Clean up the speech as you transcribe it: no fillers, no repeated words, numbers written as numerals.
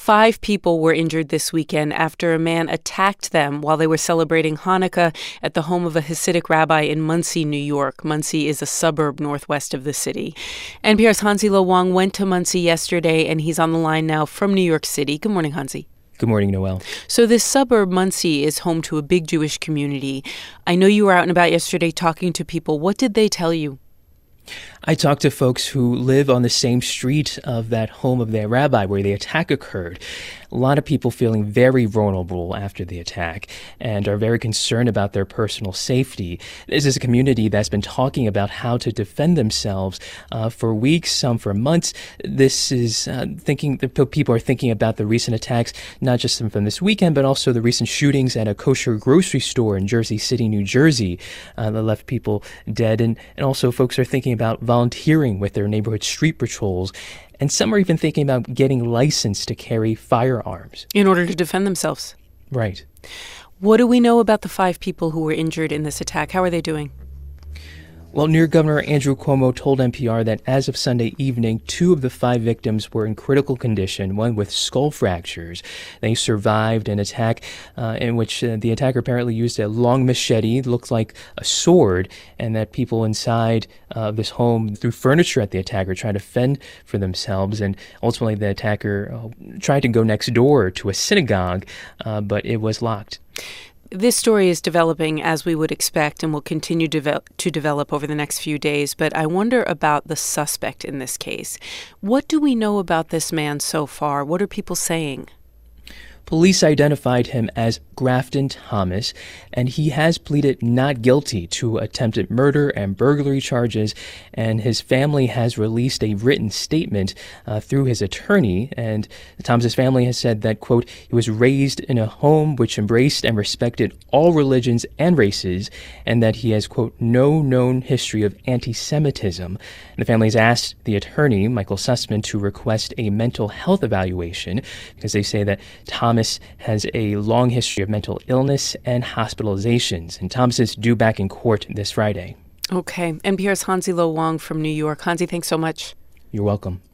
5 people were injured this weekend after a man attacked them while they were celebrating Hanukkah at the home of a Hasidic rabbi in Monsey, New York. Monsey is a suburb northwest of the city. NPR's Hansi Lo Wang went to Monsey yesterday, and he's on the line now from New York City. Good morning, Hansi. Good morning, Noel. So this suburb, Monsey, is home to a big Jewish community. I know you were out and about yesterday talking to people. What did they tell you? I talked to folks who live on the same street of that home of their rabbi where the attack occurred. A lot of people feeling very vulnerable after the attack and are very concerned about their personal safety. This is a community that's been talking about how to defend themselves for weeks, some for months. This is people are thinking about the recent attacks, not just from this weekend, but also the recent shootings at a kosher grocery store in Jersey City, New Jersey, that left people dead. And also folks are thinking about volunteering with their neighborhood street patrols. And some are even thinking about getting licensed to carry firearms. In order to defend themselves. Right. What do we know about the 5 people who were injured in this attack? How are they doing? Well, New York Governor Andrew Cuomo told NPR that as of Sunday evening, 2 of the 5 victims were in critical condition, one with skull fractures. They survived an attack in which the attacker apparently used a long machete, looked like a sword, and that people inside this home threw furniture at the attacker, trying to fend for themselves. And ultimately, the attacker tried to go next door to a synagogue, but it was locked. This story is developing as we would expect and will continue to develop over the next few days. But I wonder about the suspect in this case. What do we know about this man so far? What are people saying? Police identified him as Grafton Thomas, and he has pleaded not guilty to attempted murder and burglary charges, and his family has released a written statement through his attorney, and Thomas's family has said that, quote, he was raised in a home which embraced and respected all religions and races, and that he has, quote, no known history of anti-Semitism. And the family has asked the attorney, Michael Sussman, to request a mental health evaluation because they say that Thomas has a long history of mental illness and hospitalizations, and Thomas is due back in court this Friday. Okay. NPR's Hansi Lo Wang from New York. Hansi, thanks so much. You're welcome.